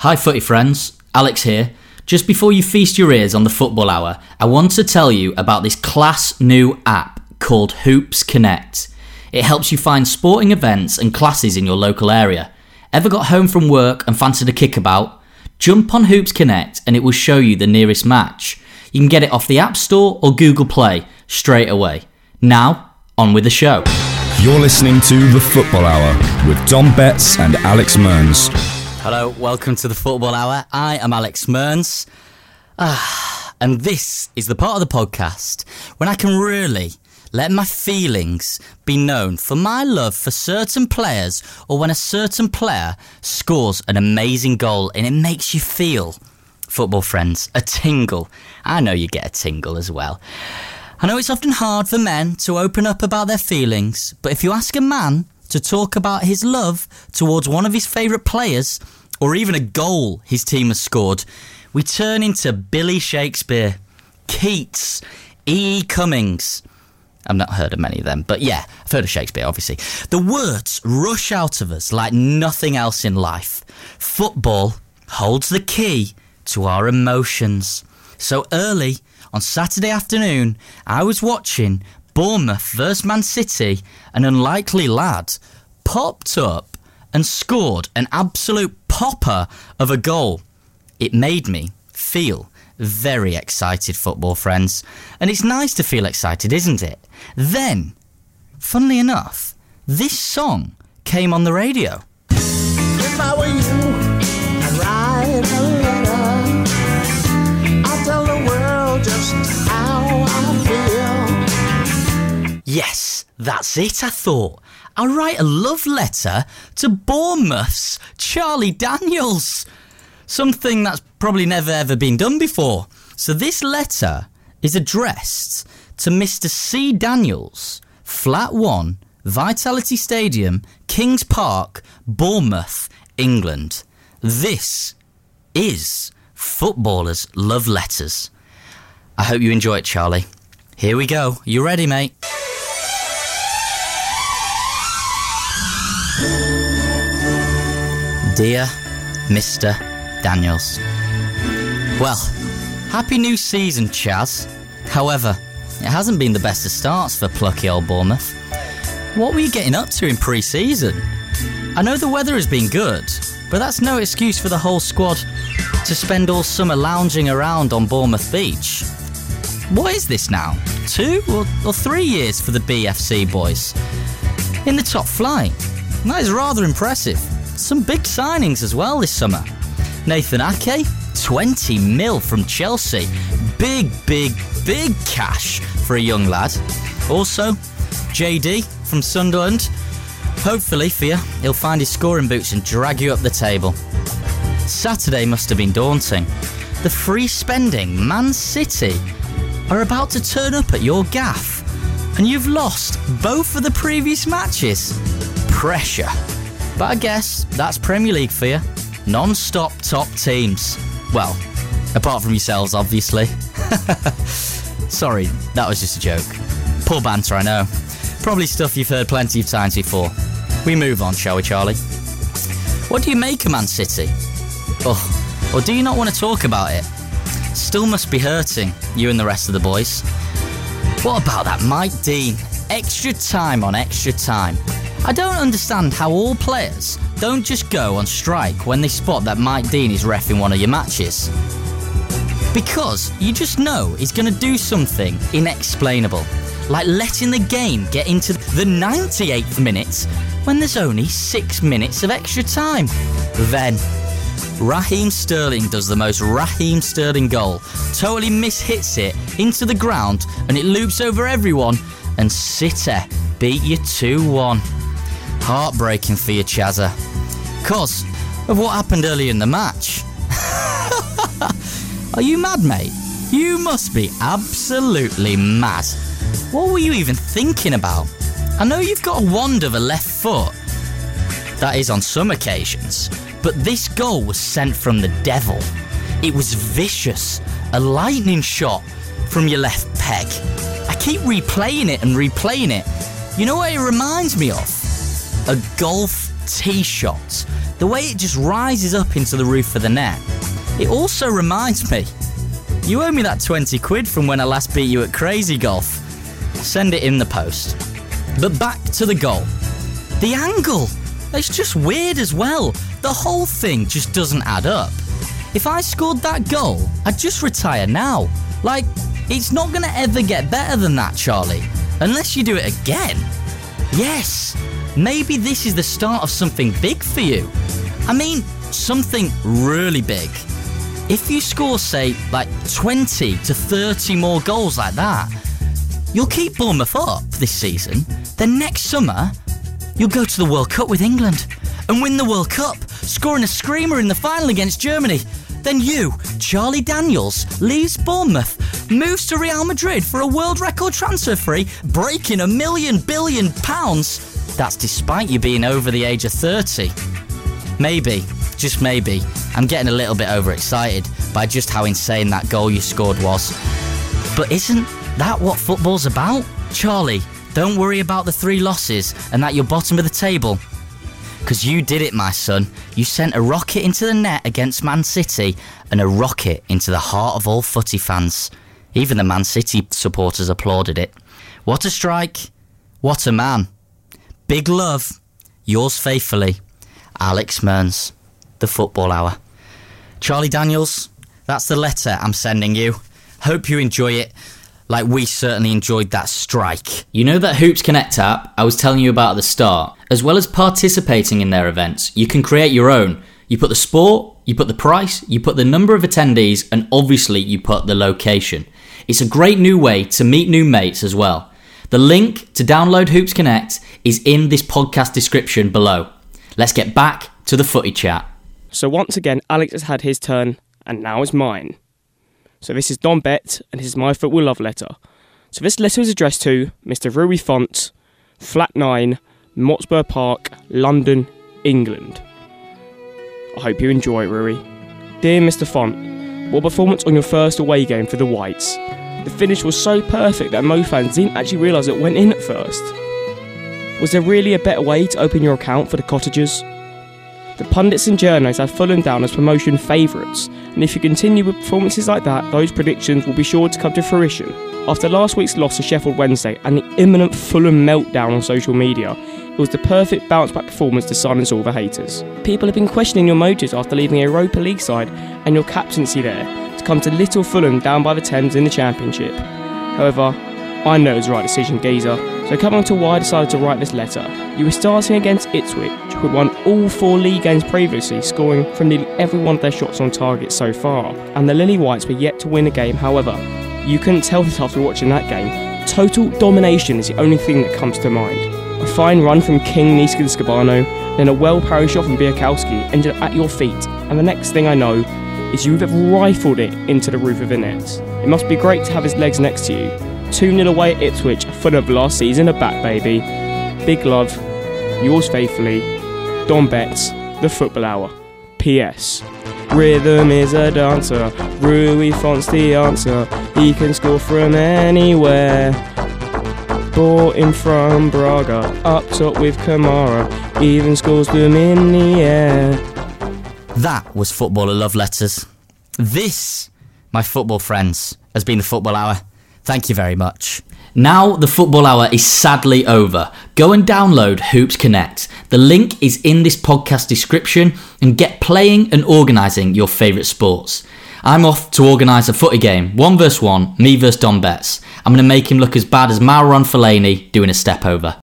Hi footy friends, Alex here. Just before you feast your ears on the Football Hour, I want to tell you about this class new app called Hoops Connect. It helps you find sporting events and classes in your local area. Ever got home from work and fancied a kickabout? Jump on Hoops Connect and it will show you the nearest match. You can get it off the App Store or Google Play straight away. Now, on with the show. You're listening to The Football Hour with Dom Betts and Alex Mearns. Hello, welcome to The Football Hour. I am Alex Mearns. And this is the part of the podcast when I can really let my feelings be known for my love for certain players, or when a certain player scores an amazing goal and it makes you feel, football friends, a tingle. I know you get a tingle as well. I know it's often hard for men to open up about their feelings, but if you ask a man to talk about his love towards one of his favourite players, or even a goal his team has scored, we turn into Billy Shakespeare, Keats, E.E. Cummings. I've not heard of many of them, but yeah, I've heard of Shakespeare, obviously. The words rush out of us like nothing else in life. Football holds the key to our emotions. So early on Saturday afternoon, I was watching Bournemouth vs Man City. An unlikely lad popped up and scored an absolute popper of a goal. It made me feel very excited, football friends. And it's nice to feel excited, isn't it? Then, funnily enough, this song came on the radio. If I were you, I'd write a letter. I'll tell the world just how I feel. Yes, that's it, I thought. I'll write a love letter to Bournemouth's Charlie Daniels. Something that's probably never ever been done before. So this letter is addressed to Mr. C. Daniels, Flat 1, Vitality Stadium, Kings Park, Bournemouth, England. This is Footballers' Love Letters. I hope you enjoy it, Charlie. Here we go. You ready, mate? Dear Mr. Daniels. Well, happy new season, Chaz. However, it hasn't been the best of starts for plucky old Bournemouth. What were you getting up to in pre-season? I know the weather has been good, but that's no excuse for the whole squad to spend all summer lounging around on Bournemouth Beach. What is this now? 2 or 3 years for the BFC boys? In the top flight. That is rather impressive. Some big signings as well this summer. Nathan Ake, 20 mil from Chelsea. Big cash for a young lad. Also, JD from Sunderland. Hopefully for you, he'll find his scoring boots and drag you up the table. Saturday must have been daunting. The free spending Man City are about to turn up at your gaff, and you've lost both of the previous matches. Pressure. But I guess that's Premier League for you. Non-stop top teams. Well, apart from yourselves, obviously. Sorry, that was just a joke. Poor banter, I know. Probably stuff you've heard plenty of times before. We move on, shall we, Charlie? What do you make of Man City? Or do you not want to talk about it? Still must be hurting, you and the rest of the boys. What about that Mike Dean? Extra time on extra time. I don't understand how all players don't just go on strike when they spot that Mike Dean is reffing one of your matches. Because you just know he's going to do something inexplainable, like letting the game get into the 98th minute when there's only 6 minutes of extra time. Then, Raheem Sterling does the most Raheem Sterling goal, totally mishits it into the ground and it loops over everyone, and City beat you 2-1. Heartbreaking for you, Chazza. 'Cause of what happened earlier in the match. Are you mad, mate? You must be absolutely mad. What were you even thinking about? I know you've got a wand of a left foot. That is on some occasions. But this goal was sent from the devil. It was vicious. A lightning shot from your left peg. I keep replaying it. You know what it reminds me of? A golf tee shot. The the way it just rises up into the roof of the net. It also reminds me, you owe me that 20 quid from when I last beat you at Crazy Golf. Send it in the post. But back to the goal. The angle, it's just weird as well. The whole thing just doesn't add up. If I scored that goal, I'd just retire now. Like, it's not going to ever get better than that, Charlie. Unless you do it again. Yes, maybe this is the start of something big for you. I mean, something really big. If you score, say, like 20 to 30 more goals like that, you'll keep Bournemouth up this season. Then next summer, you'll go to the World Cup with England and win the World Cup, scoring a screamer in the final against Germany. Then you, Charlie Daniels, leaves Bournemouth, moves to Real Madrid for a world record transfer fee, breaking £1 billion. That's despite you being over the age of 30. Maybe, just maybe, I'm getting a little bit overexcited by just how insane that goal you scored was. But isn't that what football's about? Charlie, don't worry about the 3 losses and that you're bottom of the table. Because you did it, my son. You sent a rocket into the net against Man City and a rocket into the heart of all footy fans. Even the Man City supporters applauded it. What a strike. What a man. Big love. Yours faithfully, Alex Mearns. The Football Hour. Charlie Daniels, that's the letter I'm sending you. Hope you enjoy it like we certainly enjoyed that strike. You know that Hoops Connect app I was telling you about at the start? As well as participating in their events, you can create your own. You put the sport, you put the price, you put the number of attendees, and obviously you put the location. It's a great new way to meet new mates as well. The link to download Hoops Connect is in this podcast description below. Let's get back to the footy chat. So once again, Alex has had his turn, and now it's mine. So this is Don Bet, and this is my football love letter. So this letter is addressed to Mr. Rui Font, Flat 9, Motspur Park, London, England. I hope you enjoy it, Rui. Dear Mr. Font, what performance on your first away game for the Whites. The finish was so perfect that Mo fans didn't actually realise it went in at first. Was there really a better way to open your account for the Cottagers? The pundits and journos have Fulham down as promotion favourites, and if you continue with performances like that, those predictions will be sure to come to fruition. After last week's loss to Sheffield Wednesday and the imminent Fulham meltdown on social media, it was the perfect bounce-back performance to silence all the haters. People have been questioning your motives after leaving a Europa League side and your captaincy there to come to little Fulham down by the Thames in the Championship. However, I know it was the right decision, geezer. So coming on to why I decided to write this letter. You were starting against Ipswich, who had won all 4 league games previously, scoring from nearly every one of their shots on target so far. And the Lily Whites were yet to win a game. However, you couldn't tell this after watching that game. Total domination is the only thing that comes to mind. A fine run from King, Niska and Scabano, then a well-parried shot from Biakowski ended up at your feet. And the next thing I know is you have rifled it into the roof of the net. It must be great to have his legs next to you. 2-0 away at Ipswich, Fulham last season, a back baby. Big love, yours faithfully, Don Betts, The Football Hour. P.S. Rhythm is a dancer, Rui Font's the answer. He can score from anywhere. Bought him from Braga, up top with Kamara, even scores them in the air. That was Footballer Love Letters. This, my football friends, has been The Football Hour. Thank you very much. Now the Football Hour is sadly over. Go and download Hoops Connect. The link is in this podcast description and get playing and organising your favourite sports. I'm off to organise a footy game, 1 vs 1, me vs Don Betts. I'm going to make him look as bad as Marouane Fellaini doing a step over.